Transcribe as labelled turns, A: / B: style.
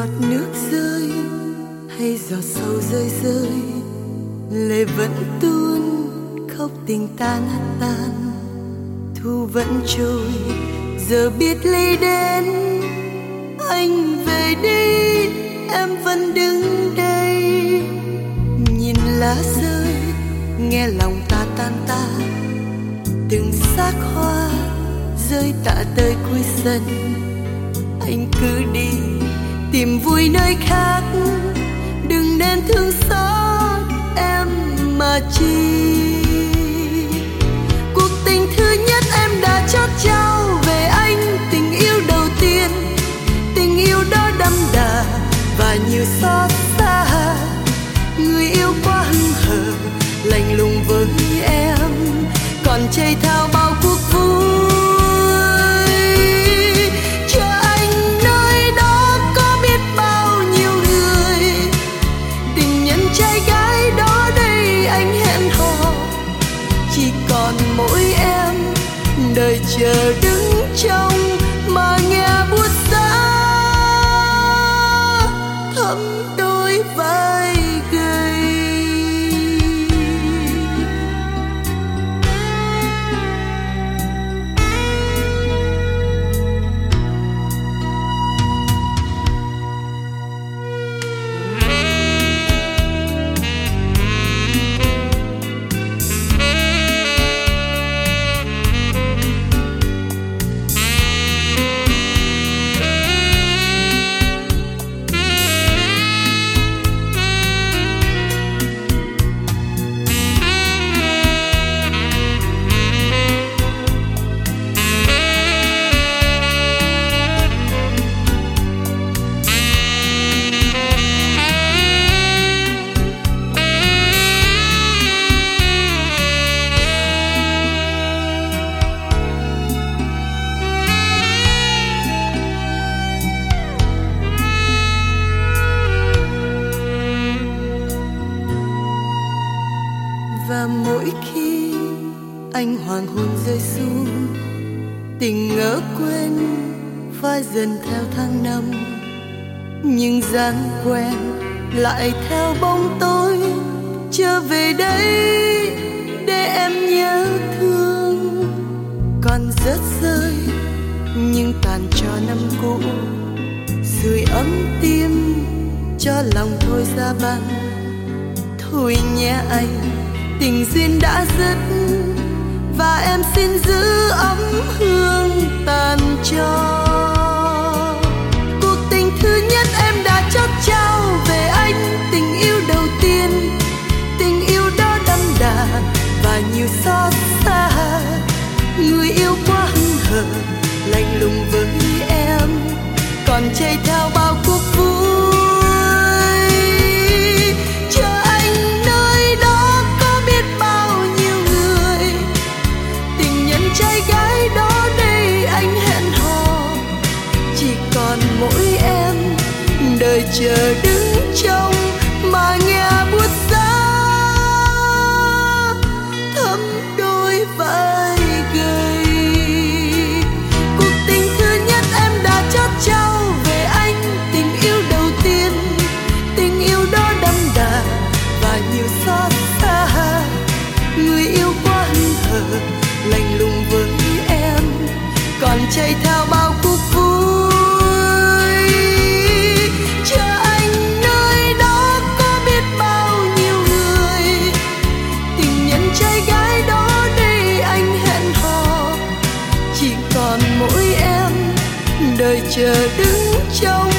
A: giọt nước rơi hay giọt sầu rơi rơi, lệ vẫn tuôn khóc tình tan tan. Thu vẫn trôi giờ biết lấy đến, anh về đi em vẫn đứng đây. Nhìn lá rơi nghe lòng ta tan ta, từng xác hoa rơi tạ tới cuối sân. Anh cứ đi tìm vui nơi khác, đừng nên thương xót em mà chi. Cuộc tình thứ nhất em đã chót trao về anh, tình yêu đầu tiên, tình yêu đó đậm đà và nhiều xót xa. Người yêu quá hững hờ lạnh lùng với em, còn chây thao bao cuộc vui. Mỗi em đời chờ đứng trong mà nghe buốt giá thấm đôi vai gầy. Và mỗi khi anh hoàng hôn rơi xuống, tình ngỡ quên phai dần theo tháng năm. Nhưng dáng quen lại theo bóng tối trở về đây để em nhớ thương. Còn rớt rơi nhưng tàn cho năm cũ, sưởi ấm tim cho lòng thôi ra băng. Thôi nhé anh, tình duyên đã dứt và em xin giữ ấm hương tàn cho. Cuộc tình thứ nhất em đã chót trao về anh, tình yêu đầu tiên, tình yêu đó đậm đà và nhiều xót xa. Người yêu quá hững hờ lạnh lùng với em, còn chây theo bao cuộc vui. Mỗi em đời chờ đứng trong mà nghe buốt giá thấm đôi vai gầy. Cuộc tình thứ nhất em đã chót trao về anh, tình yêu đầu tiên, tình yêu đó đậm đà và nhiều xót xa. Người yêu quá hững hờ lạnh lùng với em, còn chây theo bao cuộc vui. Đời chờ đứng trong